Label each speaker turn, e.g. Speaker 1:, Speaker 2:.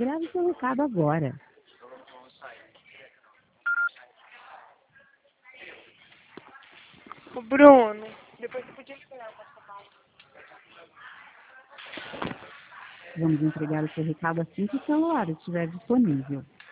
Speaker 1: Grave seu recado agora.
Speaker 2: O Bruno, depois você podia esperar o passaporte.
Speaker 1: Vamos entregar o seu recado assim que o celular estiver disponível.